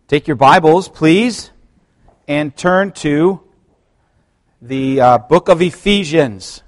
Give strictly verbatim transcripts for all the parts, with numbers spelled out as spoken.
Take your Bibles, please, and turn to the uh, book of Ephesians.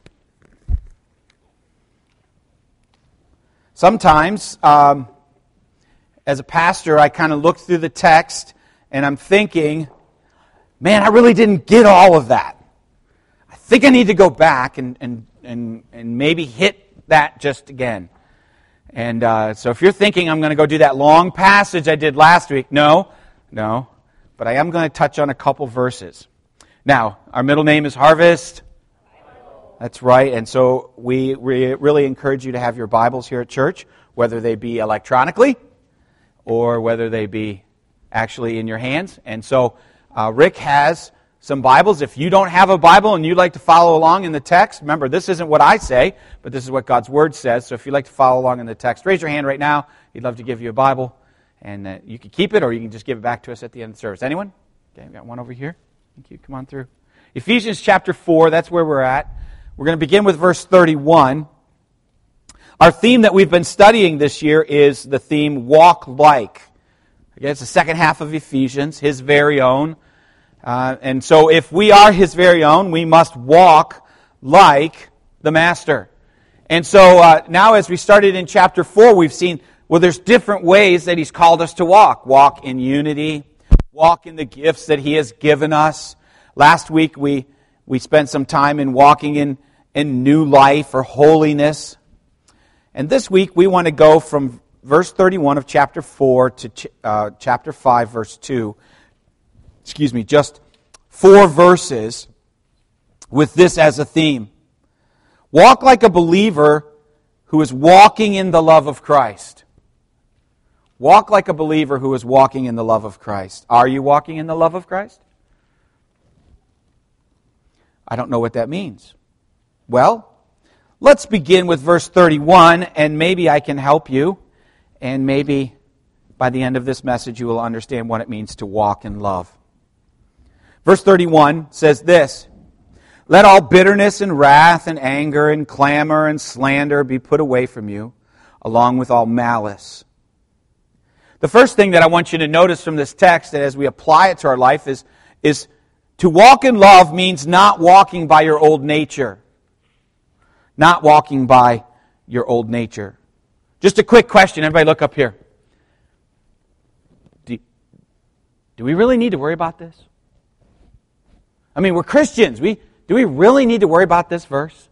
Sometimes, um, as a pastor, I kind of look through the text and I'm thinking, man, I really didn't get all of that. I think I need to go back and and and, and maybe hit that just again. And uh, so if you're thinking I'm going to go do that long passage I did last week, no, no. But I am going to touch on a couple verses. Now, our middle name is Harvest. That's right. And so we re- really encourage you to have your Bibles here at church, whether they be electronically or whether they be actually in your hands. And so uh, Rick has some Bibles. If you don't have a Bible and you'd like to follow along in the text, remember, this isn't what I say, but this is what God's Word says. So if you'd like to follow along in the text, raise your hand right now. He'd love to give you a Bible. And uh, you can keep it or you can just give it back to us at the end of the service. Anyone? Okay, we've got one over here. Thank you. Come on through. Ephesians chapter four, that's where we're at. We're going to begin with verse thirty-one. Our theme that we've been studying this year is the theme, Walk Like. Again, it's the second half of Ephesians, His very own. Uh, and so if we are His very own, we must walk like the Master. And so uh, now as we started in chapter four, we've seen, well, there's different ways that He's called us to walk. Walk in unity, walk in the gifts that He has given us. Last week we we spent some time in walking in, in new life or holiness. And this week we want to go from verse thirty-one of chapter four to ch- uh, chapter five, verse two. Excuse me, just four verses with this as a theme. Walk like a believer who is walking in the love of Christ. Walk like a believer who is walking in the love of Christ. Are you walking in the love of Christ? I don't know what that means. Well, let's begin with verse thirty-one, and maybe I can help you, and maybe by the end of this message you will understand what it means to walk in love. Verse thirty-one says this, "Let all bitterness and wrath and anger and clamor and slander be put away from you, along with all malice." The first thing that I want you to notice from this text, that as we apply it to our life, is, is to walk in love means not walking by your old nature. Not walking by your old nature. Just a quick question. Everybody look up here. Do, do we really need to worry about this? I mean, we're Christians. We do we really need to worry about this verse?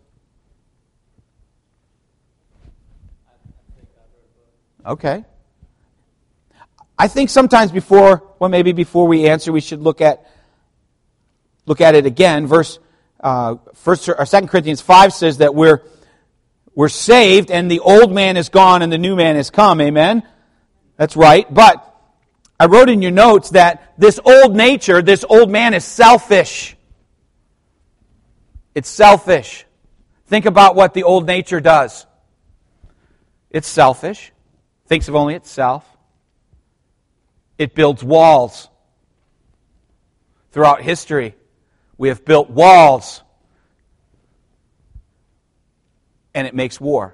Okay. I think sometimes before, well, maybe before we answer, we should look at look at it again. Verse uh, First or Second Corinthians five says that we're we're saved, and the old man is gone, and the new man has come. Amen. That's right. But I wrote in your notes that this old nature, this old man, is selfish. It's selfish. Think about what the old nature does. It's selfish. Thinks of only itself. It builds walls. Throughout history, we have built walls. And it makes war.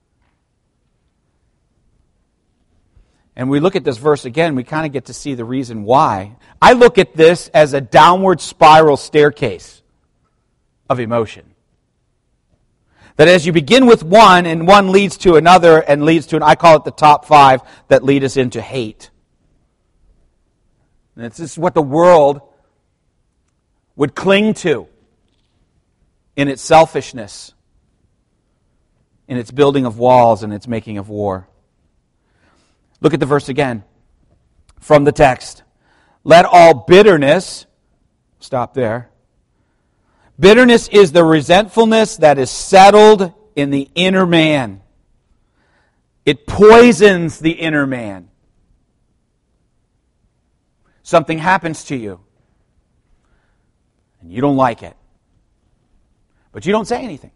And we look at this verse again, we kind of get to see the reason why. I look at this as a downward spiral staircase of emotion. That as you begin with one, and one leads to another, and leads to, an, I call it the top five, that lead us into hate. And this is what the world would cling to in its selfishness, in its building of walls, and its making of war. Look at the verse again from the text. Let all bitterness, stop there. Bitterness is the resentfulness that is settled in the inner man. It poisons the inner man. Something happens to you, and you don't like it. But you don't say anything.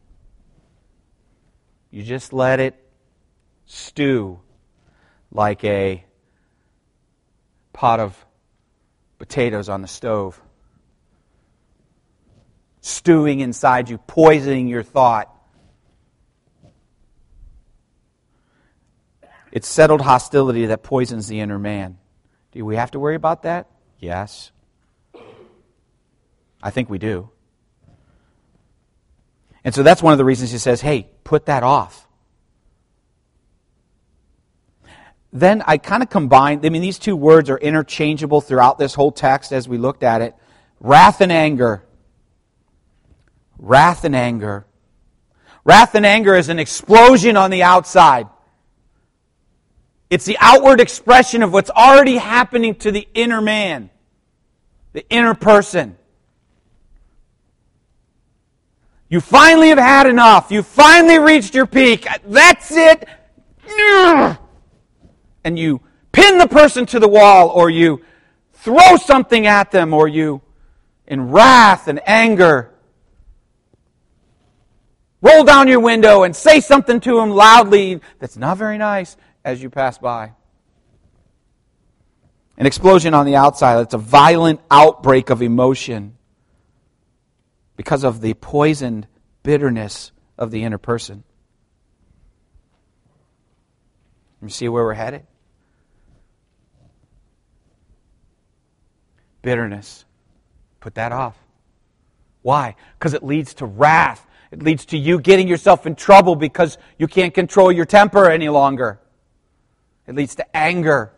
You just let it stew like a pot of potatoes on the stove. Stewing inside you, poisoning your thought. It's settled hostility that poisons the inner man. Do we have to worry about that? Yes. I think we do. And so that's one of the reasons he says, hey, put that off. Then I kind of combined, I mean, these two words are interchangeable throughout this whole text as we looked at it. Wrath and anger. Wrath and anger. Wrath and anger is an explosion on the outside. It's the outward expression of what's already happening to the inner man, the inner person. You finally have had enough. You finally reached your peak. That's it. And you pin the person to the wall, or you throw something at them, or you, in wrath and anger, roll down your window and say something to them loudly that's not very nice as you pass by. An explosion on the outside. It's a violent outbreak of emotion because of the poisoned bitterness of the inner person. You see where we're headed? Bitterness. Put that off. Why? Because it leads to wrath. It leads to you getting yourself in trouble because you can't control your temper any longer. It leads to anger.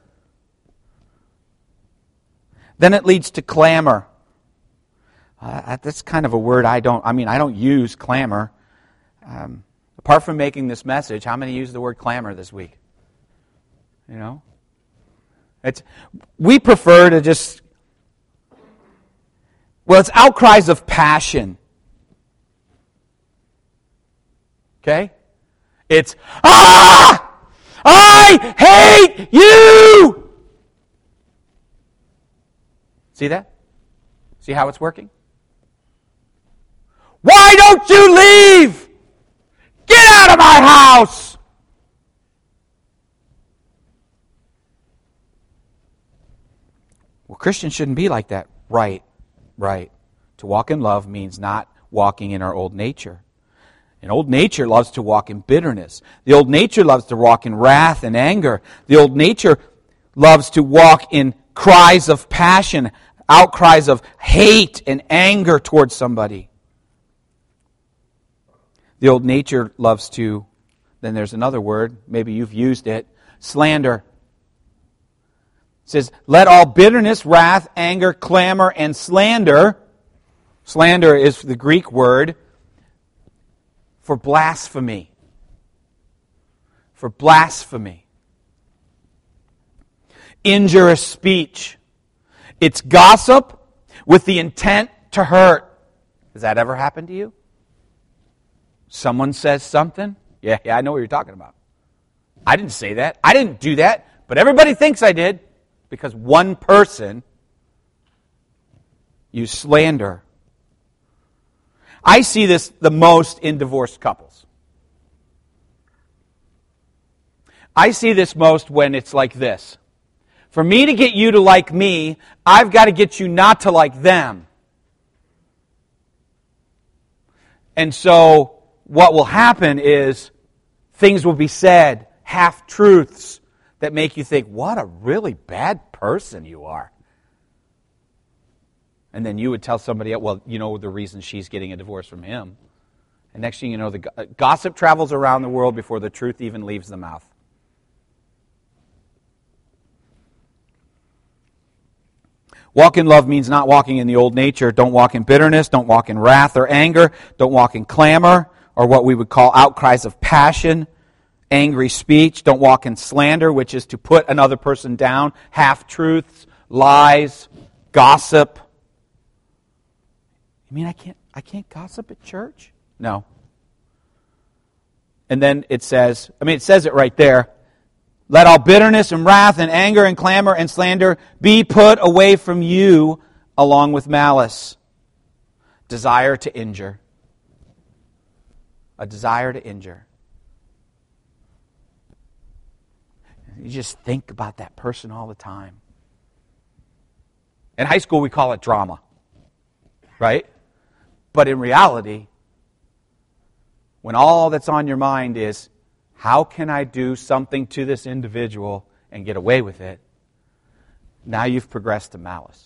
Then it leads to clamor. Uh, that's kind of a word I don't, I mean, I don't use clamor. Um, apart from making this message, how many use the word clamor this week? You know? It's, we prefer to just, well, it's outcries of passion. Okay? It's, ah! I hate you! See that? See how it's working? Why don't you leave? Get out of my house! Well, Christians shouldn't be like that. Right, right. To walk in love means not walking in our old nature. And old nature loves to walk in bitterness. The old nature loves to walk in wrath and anger. The old nature loves to walk in cries of passion, outcries of hate and anger towards somebody. The old nature loves to, then there's another word, maybe you've used it, slander. It says, let all bitterness, wrath, anger, clamor, and slander. Slander is the Greek word for blasphemy. For blasphemy. Injurious speech. It's gossip with the intent to hurt. Has that ever happened to you? Someone says something? Yeah, yeah, I know what you're talking about. I didn't say that. I didn't do that. But everybody thinks I did because one person used slander. I see this the most in divorced couples. I see this most when it's like this. For me to get you to like me, I've got to get you not to like them. And so what will happen is things will be said, half-truths, that make you think, what a really bad person you are. And then you would tell somebody, well, you know the reason she's getting a divorce from him. And next thing you know, the gossip travels around the world before the truth even leaves the mouth. Walk in love means not walking in the old nature. Don't walk in bitterness. Don't walk in wrath or anger. Don't walk in clamor or what we would call outcries of passion, angry speech. Don't walk in slander, which is to put another person down, half-truths, lies, gossip. You mean I can't I can't gossip at church? No. And then it says, I mean it says it right there, let all bitterness and wrath and anger and clamor and slander be put away from you along with malice. Desire to injure. A desire to injure. You just think about that person all the time. In high school we call it drama. Right? But in reality, when all that's on your mind is, how can I do something to this individual and get away with it? Now you've progressed to malice.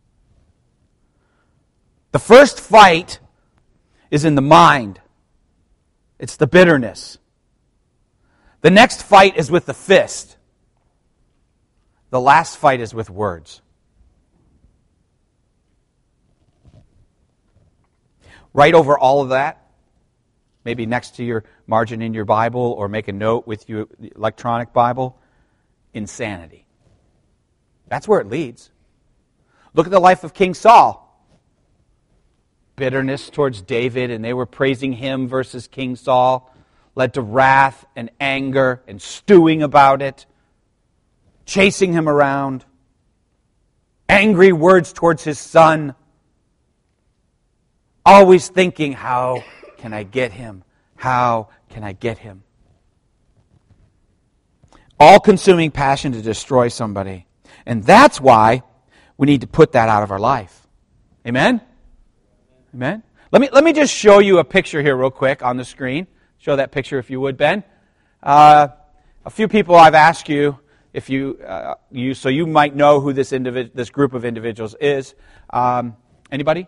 The first fight is in the mind. It's the bitterness. The next fight is with the fist. The last fight is with words. Write over all of that, maybe next to your margin in your Bible, or make a note with your electronic Bible. Insanity. That's where it leads. Look at the life of King Saul. Bitterness towards David, and they were praising him versus King Saul, led to wrath and anger and stewing about it, chasing him around, angry words towards his son, always thinking, how can I get him? How can I get him? All-consuming passion to destroy somebody. And that's why we need to put that out of our life. Amen? Amen? Let me, let me just show you a picture here real quick on the screen. Show that picture if you would, Ben. Uh, a few people I've asked you, if you, uh, you so you might know who this individ- this group of individuals is. Um, anybody?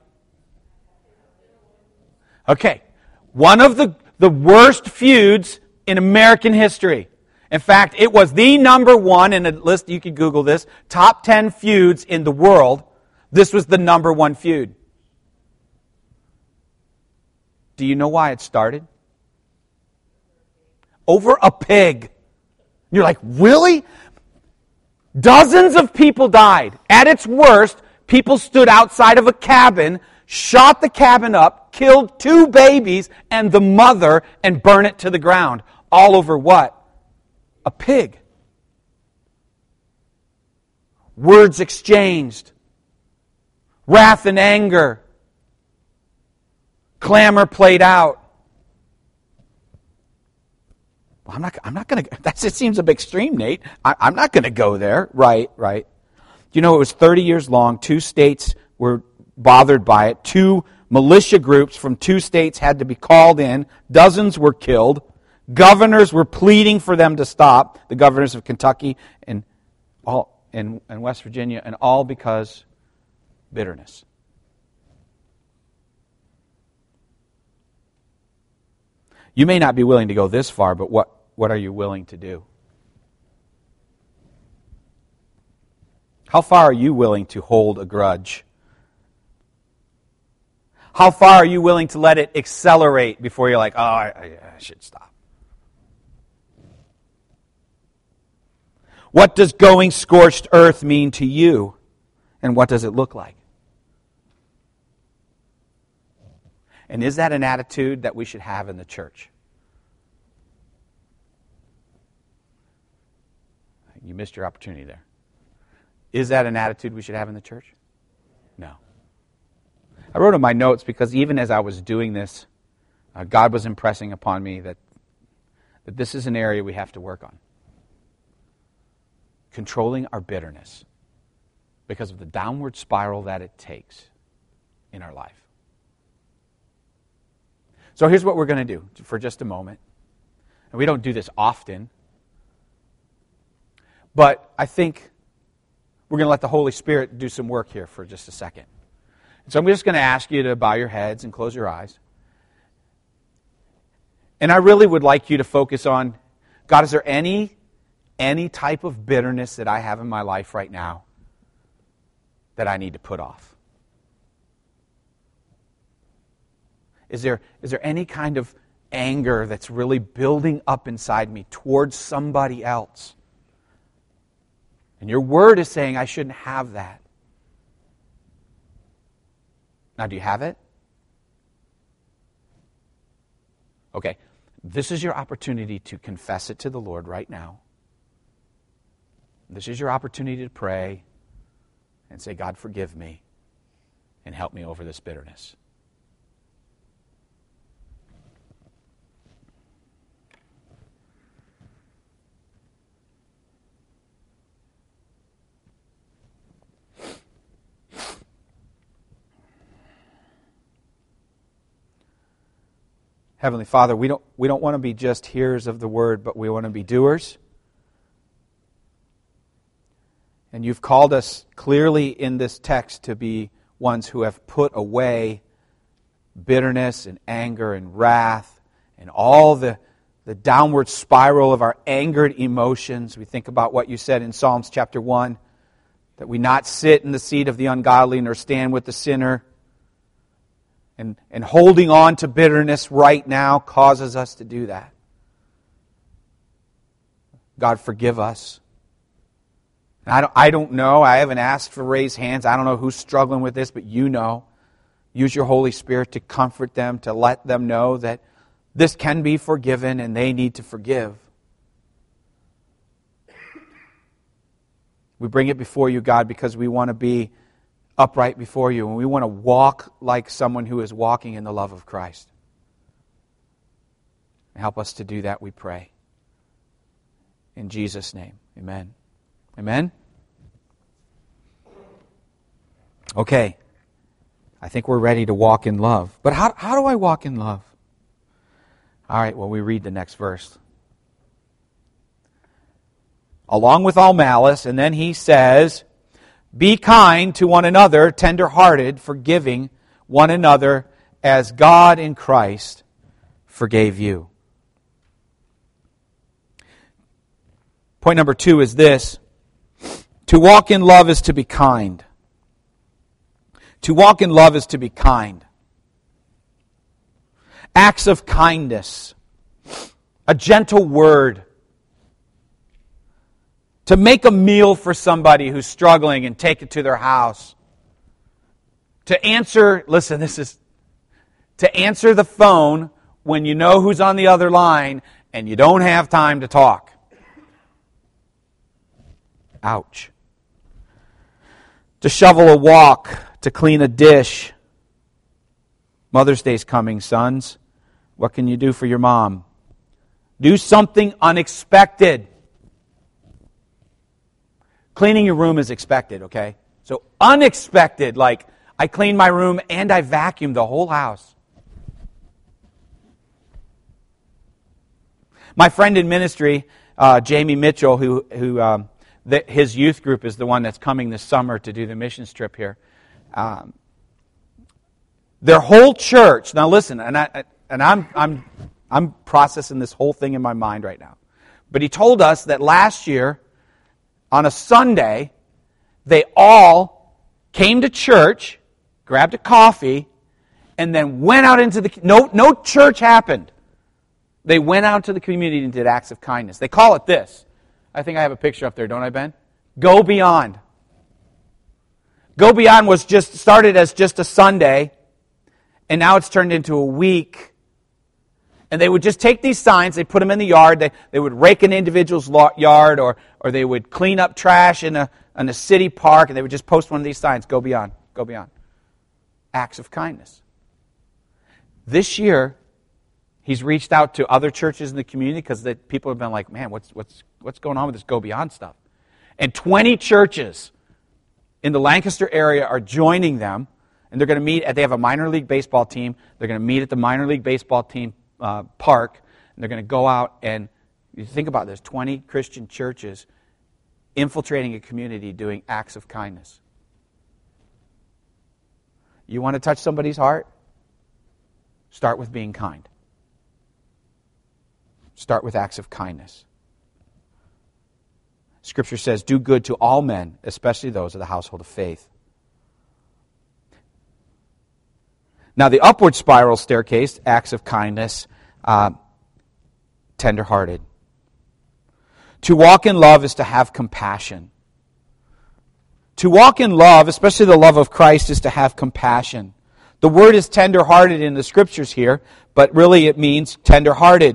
Okay. One of the, the worst feuds in American history. In fact, it was the number one in a list, you can Google this, top ten feuds in the world. This was the number one feud. Do you know why it started? Over a pig. You're like, really? Dozens of people died. At its worst, people stood outside of a cabin, shot the cabin up, killed two babies and the mother, and burned it to the ground. All over what? A pig. Words exchanged. Wrath and anger. Clamor played out. Well, I'm not. I'm not going to. That it seems a bit extreme, Nate. I, I'm not going to go there. Right, right. You know, it was thirty years long. Two states were bothered by it. Two militia groups from two states had to be called in. Dozens were killed. Governors were pleading for them to stop. The governors of Kentucky and all and, and West Virginia, and all because bitterness. You may not be willing to go this far, but what, what are you willing to do? How far are you willing to hold a grudge? How far are you willing to let it accelerate before you're like, oh, I, I should stop? What does going scorched earth mean to you? And what does it look like? And is that an attitude that we should have in the church? You missed your opportunity there. Is that an attitude we should have in the church? No. I wrote in my notes because even as I was doing this, uh, God was impressing upon me that, that this is an area we have to work on. Controlling our bitterness because of the downward spiral that it takes in our life. So here's what we're going to do for just a moment. And we don't do this often, but I think we're going to let the Holy Spirit do some work here for just a second. And so I'm just going to ask you to bow your heads and close your eyes. And I really would like you to focus on, God, is there any, any type of bitterness that I have in my life right now that I need to put off? Is there, is there any kind of anger that's really building up inside me towards somebody else? And your word is saying I shouldn't have that. Now, do you have it? Okay. This is your opportunity to confess it to the Lord right now. This is your opportunity to pray and say, God, forgive me and help me over this bitterness. Heavenly Father, we don't, we don't want to be just hearers of the word, but we want to be doers. And you've called us clearly in this text to be ones who have put away bitterness and anger and wrath and all the, the downward spiral of our angered emotions. We think about what you said in Psalms chapter one, that we not sit in the seat of the ungodly nor stand with the sinner. And, and holding on to bitterness right now causes us to do that. God, forgive us. I don't, I don't know. I haven't asked for raised hands. I don't know who's struggling with this, but you know. Use your Holy Spirit to comfort them, to let them know that this can be forgiven and they need to forgive. We bring it before you, God, because we want to be upright before you and we want to walk like someone who is walking in the love of Christ. Help us to do that, we pray. In Jesus' name, amen. Amen? Okay. I think we're ready to walk in love. But how, how do I walk in love? All right, well, we read the next verse. Along with all malice, and then he says, be kind to one another, tender-hearted, forgiving one another as God in Christ forgave you. Point number two is this. To walk in love is to be kind. To walk in love is to be kind. Acts of kindness. A gentle word. To make a meal for somebody who's struggling and take it to their house. To answer, listen, this is, to answer the phone when you know who's on the other line and you don't have time to talk. Ouch. To shovel a walk, to clean a dish. Mother's Day's coming, sons. What can you do for your mom? Do something unexpected. Cleaning your room is expected, okay? So unexpected, like I cleaned my room and I vacuumed the whole house. My friend in ministry, uh, Jamie Mitchell, who who um, the, his youth group is the one that's coming this summer to do the missions trip here. Um, their whole church. Now listen, and I and I'm I'm I'm processing this whole thing in my mind right now. But he told us that last year, on a Sunday, they all came to church, grabbed a coffee, and then went out into the no no church happened. They went out to the community and did acts of kindness. They call it this. I think I have a picture up there, don't I, Ben? Go Beyond. Go Beyond was just started as just a Sunday, and now it's turned into a week. And they would just take these signs, they put them in the yard, they, they would rake an individual's yard, or or they would clean up trash in a in a city park, and they would just post one of these signs, Go Beyond, Go Beyond. Acts of kindness. This year, he's reached out to other churches in the community because people have been like, man, what's what's what's going on with this Go Beyond stuff? And twenty churches in the Lancaster area are joining them, and they're going to meet at, they have a minor league baseball team. They're going to meet at the minor league baseball team uh, park, and they're going to go out and, you think about this, twenty Christian churches infiltrating a community doing acts of kindness. You want to touch somebody's heart? Start with being kind. Start with acts of kindness. Scripture says, do good to all men, especially those of the household of faith. Now, the upward spiral staircase, acts of kindness, uh, tender-hearted. To walk in love is to have compassion. To walk in love, especially the love of Christ, is to have compassion. The word is tender-hearted in the Scriptures here, but really it means tender-hearted.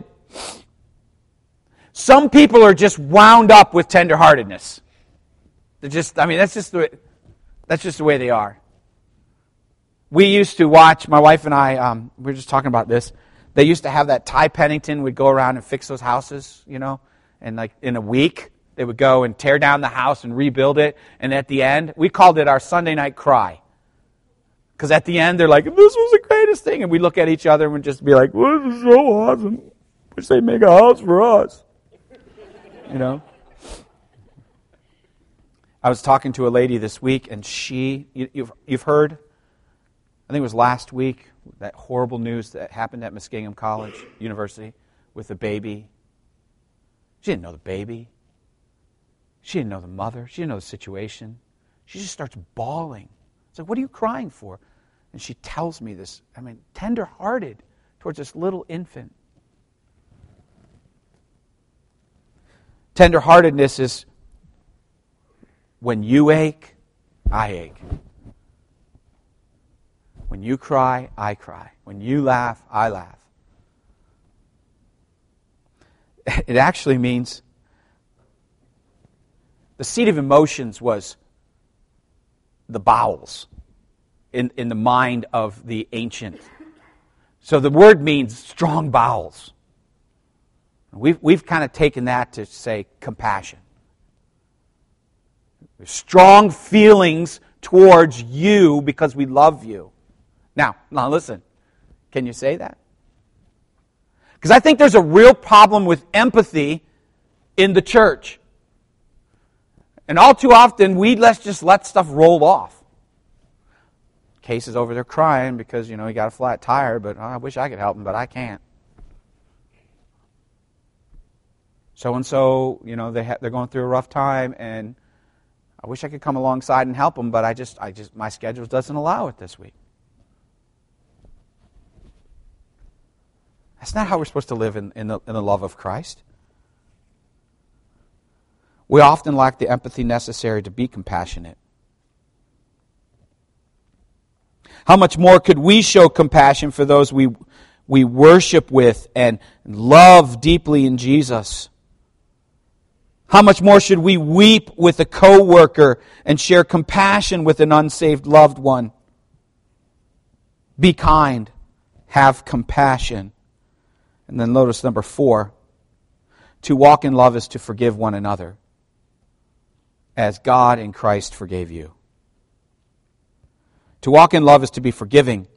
Some people are just wound up with tenderheartedness. They're just, I mean, that's just the way, that's just the way they are. We used to watch, my wife and I, um, we were just talking about this. They used to have that Ty Pennington would go around and fix those houses, you know, and like in a week they would go and tear down the house and rebuild it. And at the end, we called it our Sunday night cry. Because at the end, they're like, this was the greatest thing. And we look at each other and we'd just be like, well, this is so awesome. Wish they'd make a house for us. You know? I was talking to a lady this week, and she, you, you've, you've heard, I think it was last week, that horrible news that happened at Muskingum College University with the baby. She didn't know the baby. She didn't know the mother. She didn't know the situation. She just starts bawling. It's like, what are you crying for? And she tells me this, I mean, tender-hearted towards this little infant. Tender-heartedness is when you ache, I ache. When you cry, I cry. When you laugh, I laugh. It actually means the seat of emotions was the bowels in, in the mind of the ancient. So the word means strong bowels. We've, we've kind of taken that to say compassion. Strong feelings towards you because we love you. Now, now listen, can you say that? Because I think there's a real problem with empathy in the church. And all too often, we let's just let stuff roll off. Case is over there crying because, you know, he got a flat tire, but oh, I wish I could help him, but I can't. So-and-so, you know, they ha- they're going through a rough time, and I wish I could come alongside and help them, but I just, I just, my schedule doesn't allow it this week. That's not how we're supposed to live in, in, the, in the love of Christ. We often lack the empathy necessary to be compassionate. How much more could we show compassion for those we we worship with and love deeply in Jesus? How much more should we weep with a coworker and share compassion with an unsaved loved one? Be kind. Have compassion. And then notice number four. To walk in love is to forgive one another, as God in Christ forgave you. To walk in love is to be forgiving.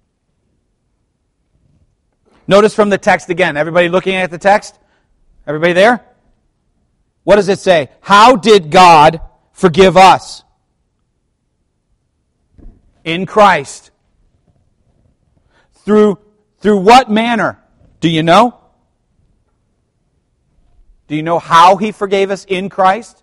Notice from the text again. Everybody looking at the text? Everybody there? What does it say? How did God forgive us? In Christ. Through, through what manner? Do you know? Do you know how He forgave us in Christ?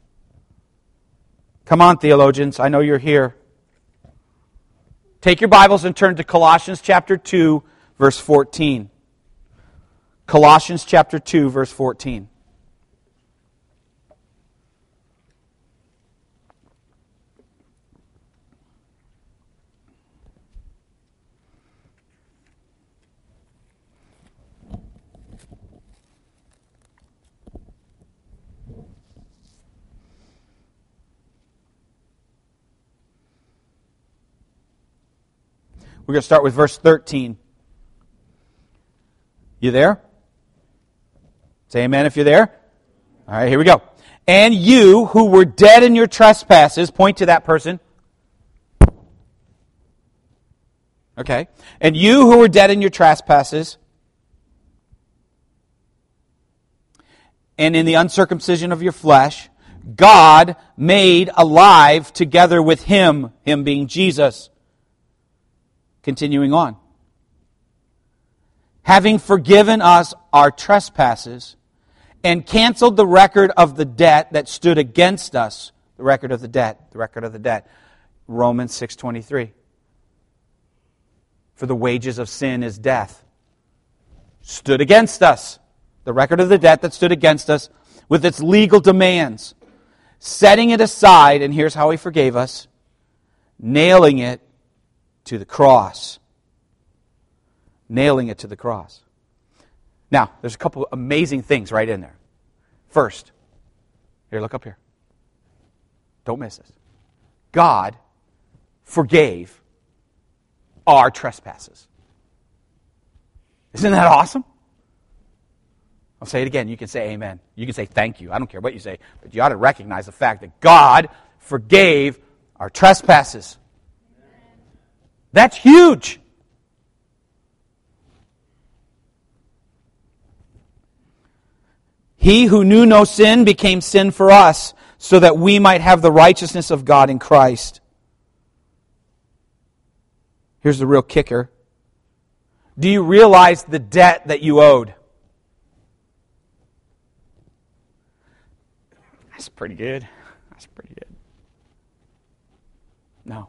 Come on, theologians. I know you're here. Take your Bibles and turn to Colossians chapter two, verse fourteen. Colossians chapter two, verse fourteen. We're going to start with verse thirteen. You there? Say amen if you're there. All right, here we go. And you who were dead in your trespasses, point to that person. Okay. And you who were dead in your trespasses, and in the uncircumcision of your flesh, God made alive together with Him, Him being Jesus. Continuing on. Having forgiven us our trespasses and canceled the record of the debt that stood against us. The record of the debt. The record of the debt. Romans six twenty-three. For the wages of sin is death. Stood against us. The record of the debt that stood against us with its legal demands. Setting it aside, and here's how He forgave us. Nailing it to the cross. Nailing it to the cross. Now, there's a couple of amazing things right in there. First, here, look up here. Don't miss this. God forgave our trespasses. Isn't that awesome? I'll say it again. You can say amen. You can say thank you. I don't care what you say, but you ought to recognize the fact that God forgave our trespasses. That's huge. He who knew no sin became sin for us, so that we might have the righteousness of God in Christ. Here's the real kicker. Do you realize the debt that you owed? That's pretty good. That's pretty good. No.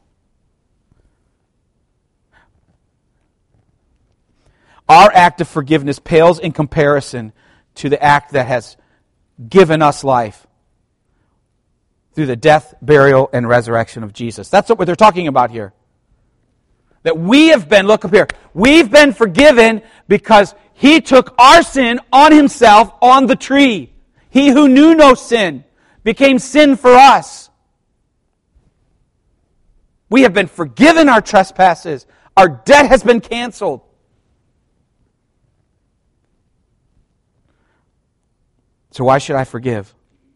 Our act of forgiveness pales in comparison to the act that has given us life through the death, burial, and resurrection of Jesus. That's what they're talking about here. That we have been, look up here, we've been forgiven because He took our sin on Himself on the tree. He who knew no sin became sin for us. We have been forgiven our trespasses. Our debt has been canceled. So why should I forgive?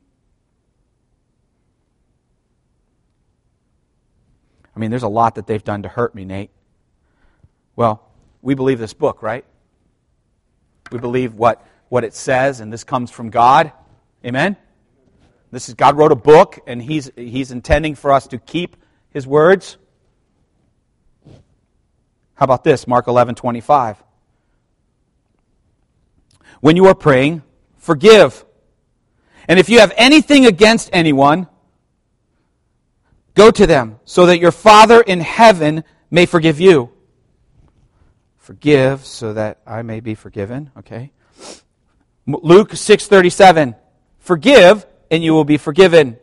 I mean, there's a lot that they've done to hurt me, Nate. Well, we believe this book, right? We believe what, what it says, and this comes from God. Amen? This is God wrote a book, and He's He's intending for us to keep His words. How about this? Mark eleven twenty-five. When you are praying, forgive. And if you have anything against anyone, go to them, so that your Father in heaven may forgive you. Forgive, so that I may be forgiven. Okay. Luke six thirty-seven. Forgive, and you will be forgiven.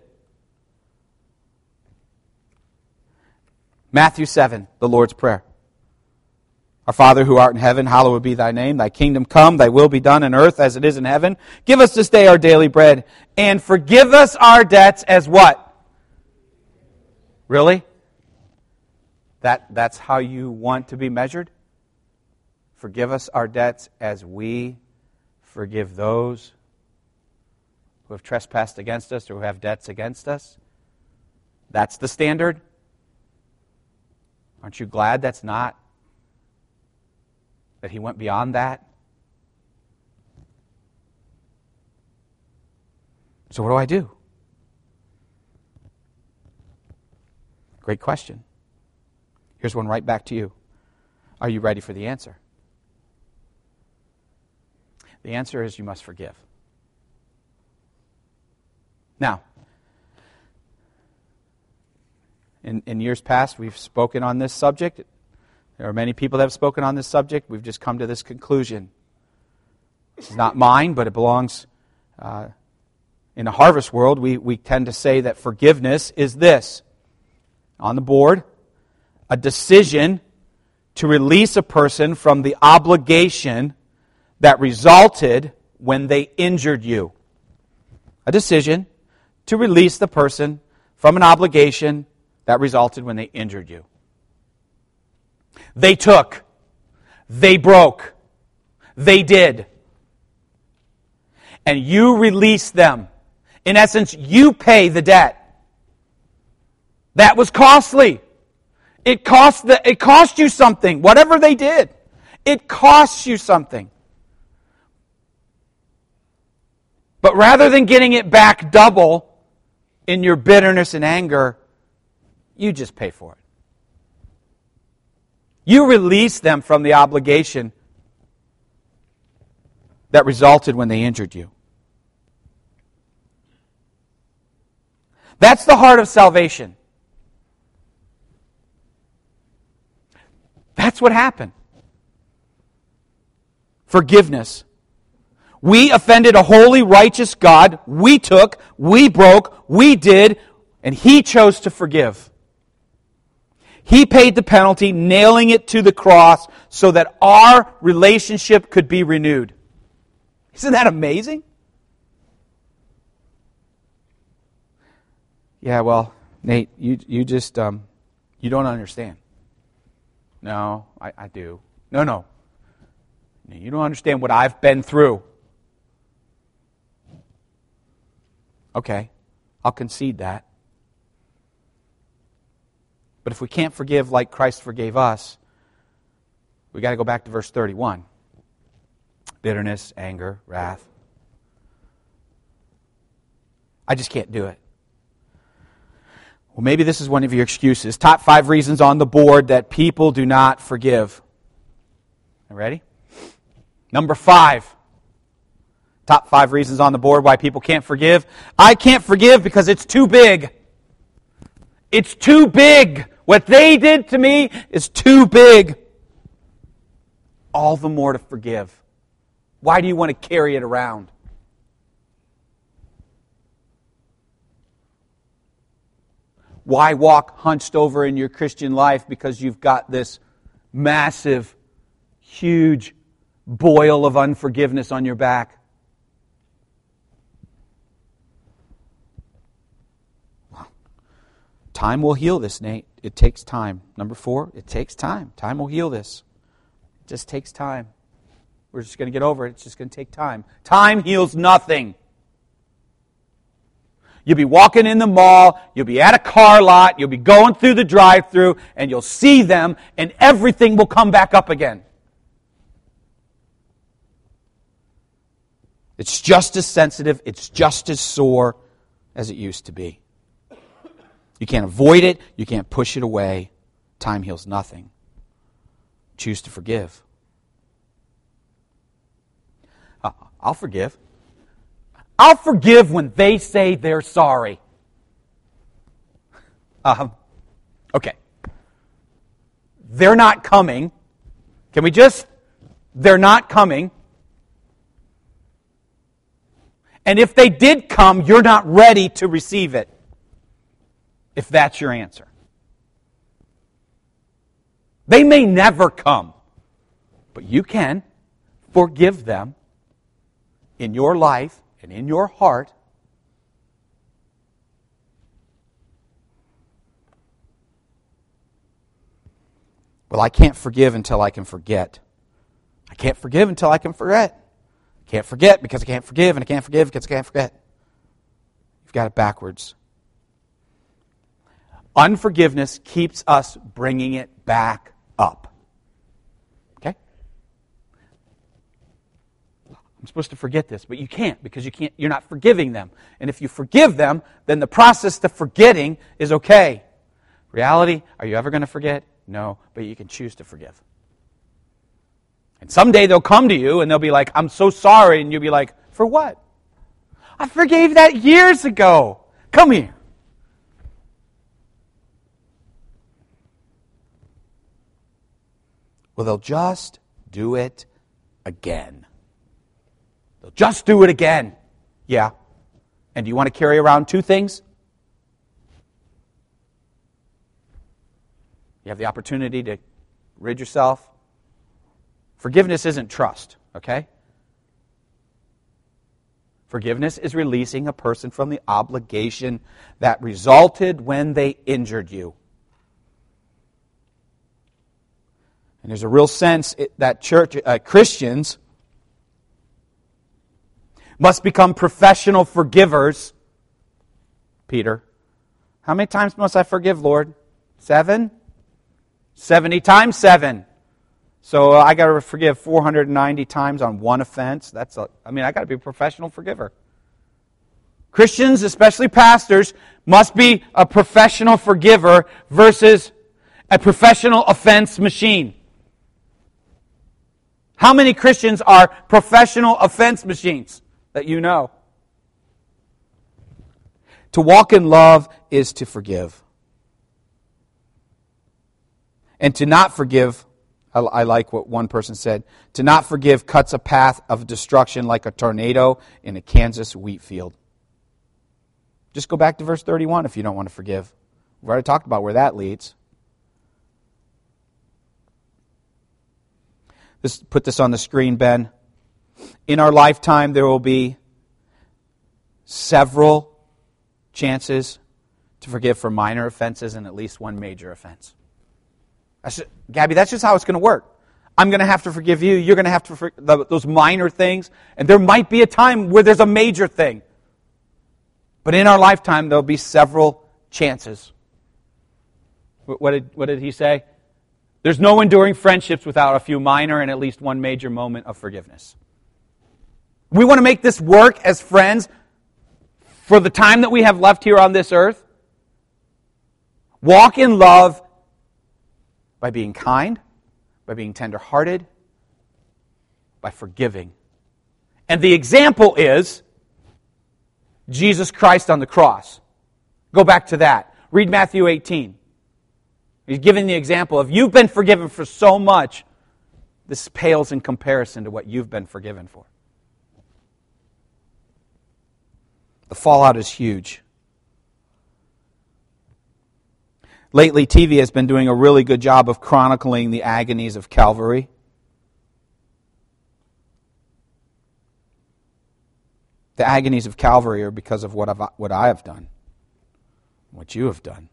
Matthew seven, the Lord's Prayer. Our Father who art in heaven, hallowed be thy name. Thy kingdom come, thy will be done on earth as it is in heaven. Give us this day our daily bread, and forgive us our debts as what? Really? That, that's how you want to be measured? Forgive us our debts as we forgive those who have trespassed against us or who have debts against us? That's the standard? Aren't you glad that's not? That He went beyond that? So what do I do? Great question. Here's one right back to you. Are you ready for the answer? The answer is you must forgive. Now, in, in years past, we've spoken on this subject. There are many people that have spoken on this subject. We've just come to this conclusion. This is not mine, but it belongs uh, in the harvest world. We, we tend to say that forgiveness is this. On the board, a decision to release a person from the obligation that resulted when they injured you. A decision to release the person from an obligation that resulted when they injured you. They took. They broke. They did. And you release them. In essence, you pay the debt. That was costly. It cost the, it cost you something. Whatever they did, it costs you something. But rather than getting it back double in your bitterness and anger, you just pay for it. You release them from the obligation that resulted when they injured you. That's the heart of salvation. That's what happened. Forgiveness. We offended a holy, righteous God. We took, we broke, we did, and He chose to forgive. He paid the penalty, nailing it to the cross so that our relationship could be renewed. Isn't that amazing? Yeah, well, Nate, you you just um, you don't understand. No, I, I do. No, no. You don't understand what I've been through. Okay, I'll concede that. But if we can't forgive like Christ forgave us, we got to go back to verse thirty-one. Bitterness, anger, wrath. I just can't do it. Well, maybe this is one of your excuses. Top five reasons on the board that people do not forgive. You ready? Number five. Top five reasons on the board why people can't forgive. I can't forgive because it's too big. It's too big. What they did to me is too big. All the more to forgive. Why do you want to carry it around? Why walk hunched over in your Christian life because you've got this massive, huge boil of unforgiveness on your back? Time will heal this, Nate. It takes time. Number four, it takes time. Time will heal this. It just takes time. We're just going to get over it. It's just going to take time. Time heals nothing. You'll be walking in the mall, you'll be at a car lot, you'll be going through the drive-thru, and you'll see them, and everything will come back up again. It's just as sensitive, it's just as sore as it used to be. You can't avoid it. You can't push it away. Time heals nothing. Choose to forgive. Uh, I'll forgive. I'll forgive when they say they're sorry. Um, okay. They're not coming. Can we just... They're not coming. And if they did come, you're not ready to receive it. If that's your answer. They may never come, but you can forgive them in your life and in your heart. Well, I can't forgive until I can forget. I can't forgive until I can forget. I can't forget because I can't forgive, and I can't forgive because I can't forget. You've got it backwards. Unforgiveness keeps us bringing it back up. Okay? I'm supposed to forget this, but you can't because you can't. You're not forgiving them. And if you forgive them, then the process to forgetting is okay. Reality, are you ever going to forget? No, but you can choose to forgive. And someday they'll come to you and they'll be like, I'm so sorry. And you'll be like, for what? I forgave that years ago. Come here. Well, they'll just do it again. They'll just do it again. Yeah. And do you want to carry around two things? You have the opportunity to rid yourself. Forgiveness isn't trust, okay? Forgiveness is releasing a person from the obligation that resulted when they injured you. And there's a real sense that church uh, Christians must become professional forgivers. Peter, how many times must I forgive, Lord? Seven? Seventy times seven. So uh, I got to forgive four hundred ninety times on one offense. That's a, I mean, I got to be a professional forgiver. Christians, especially pastors, must be a professional forgiver versus a professional offense machine. How many Christians are professional offense machines that you know? To walk in love is to forgive. And to not forgive, I, I like what one person said, to not forgive cuts a path of destruction like a tornado in a Kansas wheat field. Just go back to verse thirty-one if you don't want to forgive. We've already talked about where that leads. This, put this on the screen, Ben. In our lifetime, there will be several chances to forgive for minor offenses and at least one major offense. That's just, Gabby, that's just how it's going to work. I'm going to have to forgive you. You're going to have to forgive those minor things. And there might be a time where there's a major thing. But in our lifetime, there'll be several chances. What did, what did he say? There's no enduring friendships without a few minor and at least one major moment of forgiveness. We want to make this work as friends for the time that we have left here on this earth. Walk in love by being kind, by being tender-hearted, by forgiving. And the example is Jesus Christ on the cross. Go back to that. Read Matthew eighteen. He's giving the example of, you've been forgiven for so much. This pales in comparison to what you've been forgiven for. The fallout is huge. Lately, T V has been doing a really good job of chronicling the agonies of Calvary. The agonies of Calvary are because of what I've, what I have done, what you have done.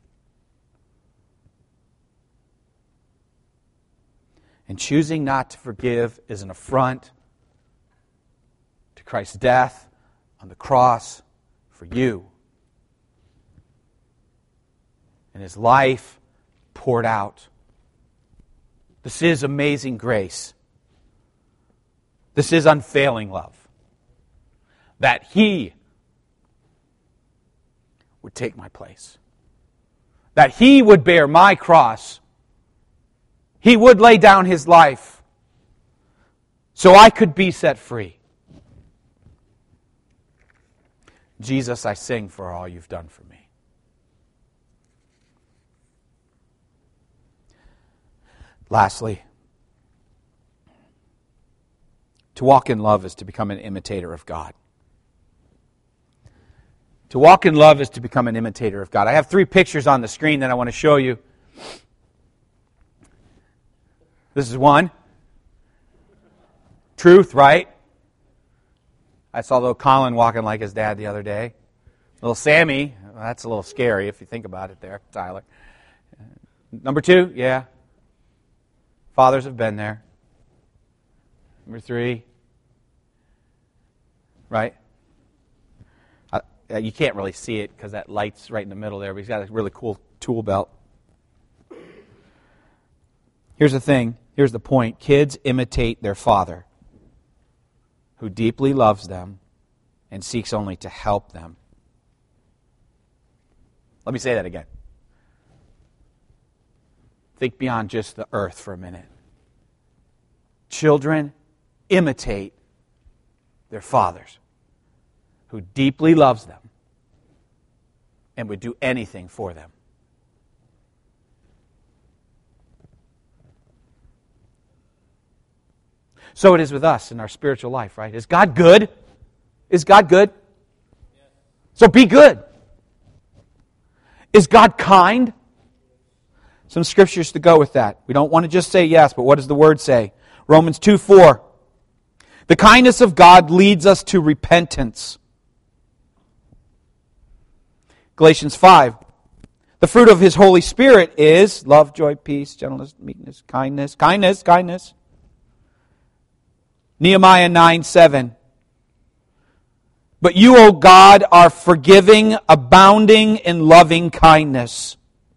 And choosing not to forgive is an affront to Christ's death on the cross for you. And His life poured out. This is amazing grace. This is unfailing love. That He would take my place. That He would bear my cross. He would lay down His life so I could be set free. Jesus, I sing for all you've done for me. Lastly, to walk in love is to become an imitator of God. To walk in love is to become an imitator of God. I have three pictures on the screen that I want to show you. This is one. Truth, right? I saw little Colin walking like his dad the other day. Little Sammy, well, that's a little scary if you think about it there, Tyler. Number two, yeah. Fathers have been there. Number three, right? Uh, you can't really see it because that light's right in the middle there, but he's got a really cool tool belt. Here's the thing. Here's the point. Kids imitate their father, who deeply loves them and seeks only to help them. Let me say that again. Think beyond just the earth for a minute. Children imitate their fathers, who deeply loves them and would do anything for them. So it is with us in our spiritual life, right? Is God good? Is God good? So be good. Is God kind? Some scriptures to go with that. We don't want to just say yes, but what does the Word say? Romans two four. The kindness of God leads us to repentance. Galatians five. The fruit of His Holy Spirit is love, joy, peace, gentleness, meekness, kindness, kindness, kindness. Nehemiah nine seven. But you, O God, are forgiving, abounding in loving kindness.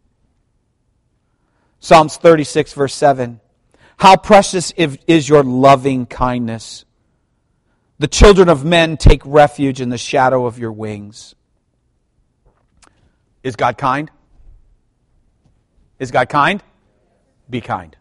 Psalms thirty-six verse seven. How precious is your loving kindness. The children of men take refuge in the shadow of your wings. Is God kind? Is God kind? Be kind.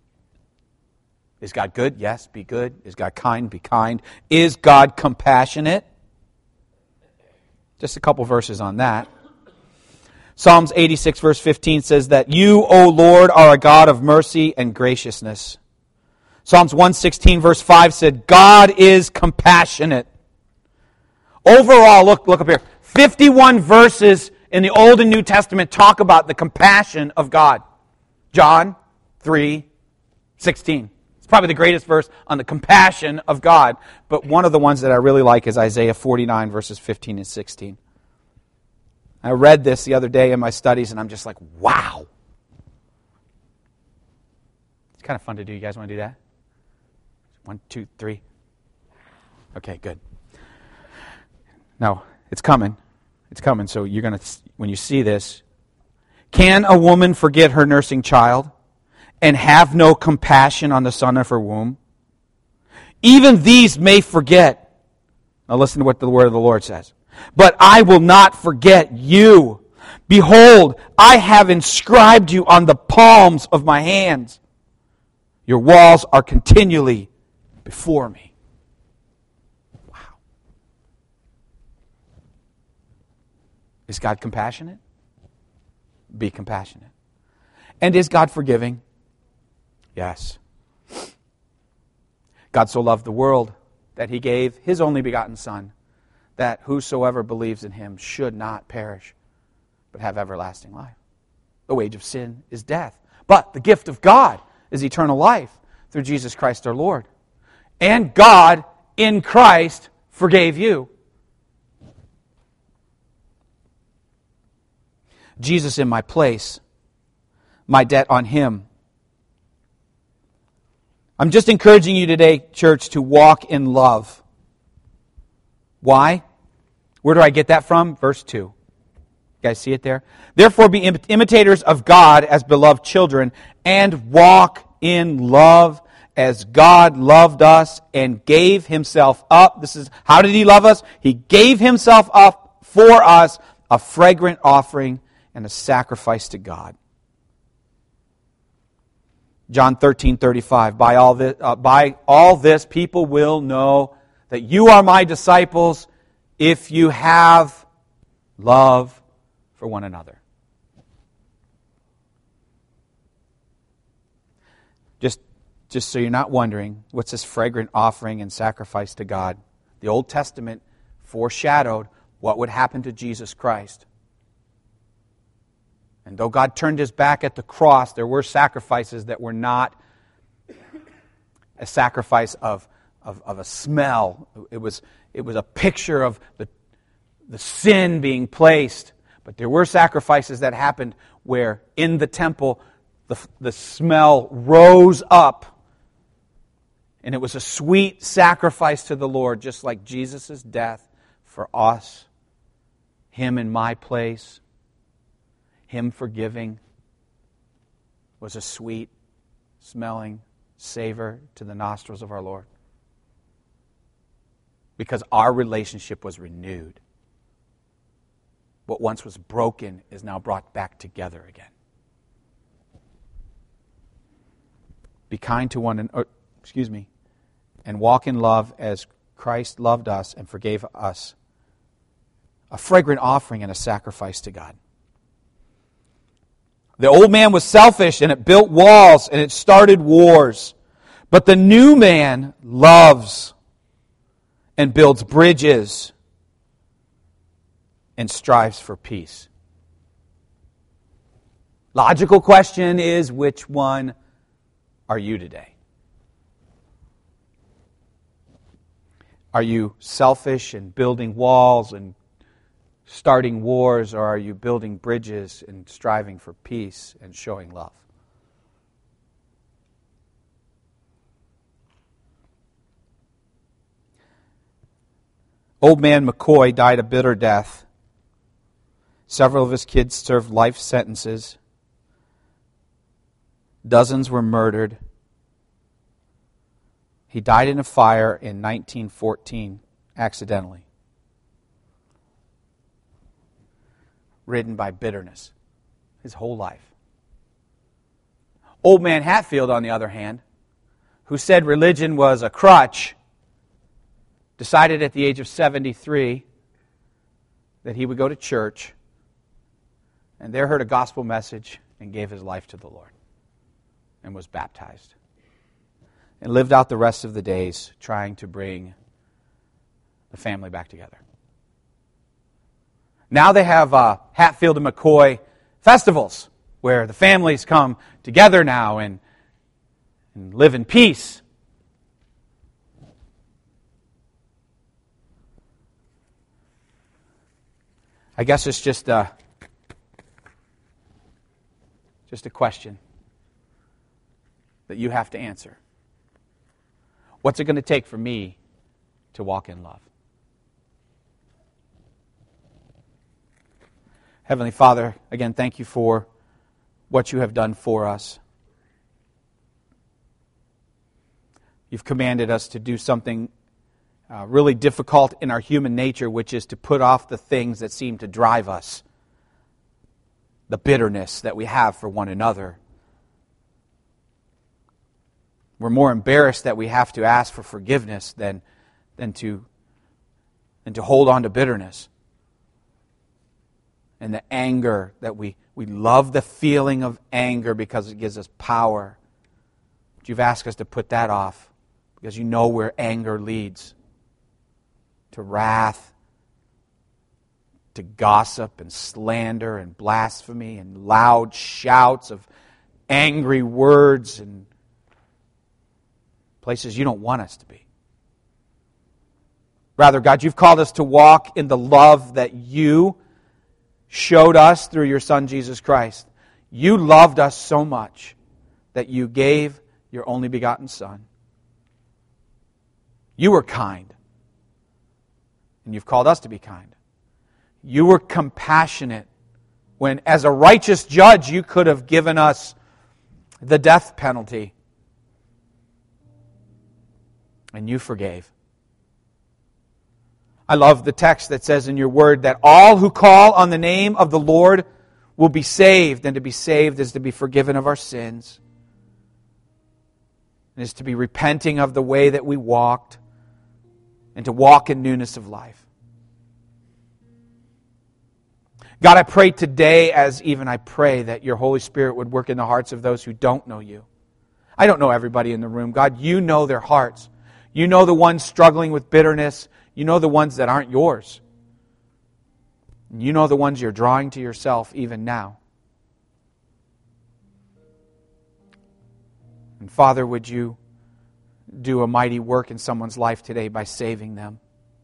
Is God good? Yes, be good. Is God kind? Be kind. Is God compassionate? Just a couple verses on that. Psalms eighty-six verse fifteen says that you, O Lord, are a God of mercy and graciousness. Psalms one sixteen verse five said, God is compassionate. Overall, look, look up here. fifty-one verses in the Old and New Testament talk about the compassion of God. John three sixteen. Probably the greatest verse on the compassion of God. But one of the ones that I really like is Isaiah forty-nine, verses fifteen and sixteen. I read this the other day in my studies, and I'm just like, wow. It's kind of fun to do. You guys want to do that? One, two, three. Okay, good. Now, it's coming. It's coming, so you're going to, when you see this, can a woman forget her nursing child and have no compassion on the son of her womb? Even these may forget. Now listen to what the word of the Lord says. But I will not forget you. Behold, I have inscribed you on the palms of my hands. Your walls are continually before me. Wow. Is God compassionate? Be compassionate. And is God forgiving? Yes. God so loved the world that He gave His only begotten Son, that whosoever believes in Him should not perish, but have everlasting life. The wage of sin is death, but the gift of God is eternal life through Jesus Christ our Lord. And God in Christ forgave you. Jesus in my place, my debt on Him. I'm just encouraging you today, church, to walk in love. Why? Where do I get that from? Verse two. You guys see it there? Therefore be imitators of God as beloved children, and walk in love as God loved us and gave Himself up. This is, how did He love us? He gave Himself up for us, a fragrant offering and a sacrifice to God. John thirteen thirty-five. By all this, uh, by all this, people will know that you are my disciples if you have love for one another. Just, just so you're not wondering, what's this fragrant offering and sacrifice to God? The Old Testament foreshadowed what would happen to Jesus Christ. And though God turned His back at the cross, there were sacrifices that were not a sacrifice of, of, of a smell. It was, it was a picture of the, the sin being placed. But there were sacrifices that happened where in the temple the, the smell rose up. And it was a sweet sacrifice to the Lord, just like Jesus' death for us. Him in my place. Him forgiving was a sweet smelling savor to the nostrils of our Lord. Because our relationship was renewed. What once was broken is now brought back together again. Be kind to one another, excuse me, and walk in love as Christ loved us and forgave us. A fragrant offering and a sacrifice to God. The old man was selfish, and it built walls, and it started wars. But the new man loves and builds bridges and strives for peace. Logical question is, which one are you today? Are you selfish and building walls and starting wars, or are you building bridges and striving for peace and showing love? Old man McCoy died a bitter death. Several of his kids served life sentences. Dozens were murdered. He died in a fire in nineteen fourteen, accidentally. Ridden by bitterness his whole life. Old man Hatfield, on the other hand, who said religion was a crutch, decided at the age of seventy-three that he would go to church, and there heard a gospel message and gave his life to the Lord and was baptized and lived out the rest of the days trying to bring the family back together. Now they have uh, Hatfield and McCoy festivals where the families come together now and, and live in peace. I guess it's just a, just a question that you have to answer. What's it going to take for me to walk in love? Heavenly Father, again, thank you for what you have done for us. You've commanded us to do something uh, really difficult in our human nature, which is to put off the things that seem to drive us the bitterness that we have for one another. We're more embarrassed that we have to ask for forgiveness than, than, to, than to hold on to bitterness. And the anger that we, we love the feeling of anger because it gives us power. But you've asked us to put that off because you know where anger leads. To wrath, to gossip and slander and blasphemy and loud shouts of angry words and places you don't want us to be. Rather, God, you've called us to walk in the love that you showed us through your Son, Jesus Christ. You loved us so much that you gave your only begotten Son. You were kind. And you've called us to be kind. You were compassionate when, as a righteous judge, you could have given us the death penalty. And you forgave. I love the text that says in your word that all who call on the name of the Lord will be saved. And to be saved is to be forgiven of our sins. And is to be repenting of the way that we walked. And to walk in newness of life. God, I pray today, as even I pray, that your Holy Spirit would work in the hearts of those who don't know you. I don't know everybody in the room. God, you know their hearts. You know the ones struggling with bitterness. You know the ones that aren't yours. You know the ones you're drawing to yourself even now. And Father, would you do a mighty work in someone's life today by saving them?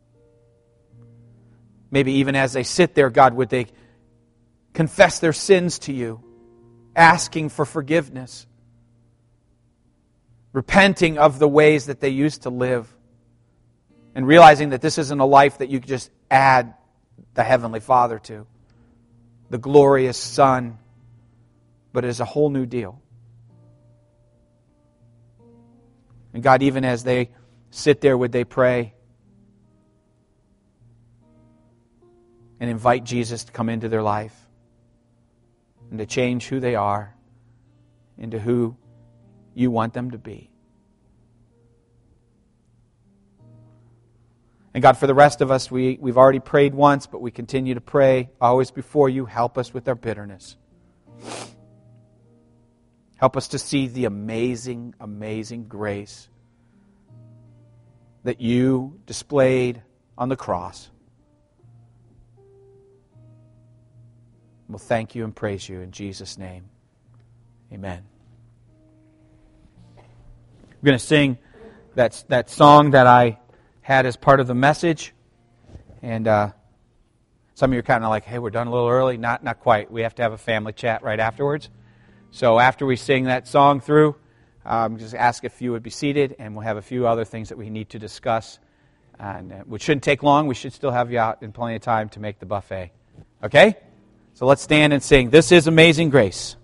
Maybe even as they sit there, God, would they confess their sins to you, asking for forgiveness, repenting of the ways that they used to live, and realizing that this isn't a life that you could just add the Heavenly Father to, the glorious Son, but it is a whole new deal. And God, even as they sit there, would they pray and invite Jesus to come into their life and to change who they are into who you want them to be. And God, for the rest of us, we, we've already prayed once, but we continue to pray always before you. Help us with our bitterness. Help us to see the amazing, amazing grace that you displayed on the cross. We'll thank you and praise you in Jesus' name. Amen. We're going to sing that, that song that I had as part of the message. And uh, some of you are kind of like, hey, we're done a little early. Not, not quite. We have to have a family chat right afterwards. So after we sing that song through, um, just ask if you would be seated, and we'll have a few other things that we need to discuss. And uh, which shouldn't take long. We should still have you out in plenty of time to make the buffet. Okay? So let's stand and sing, "This is Amazing Grace."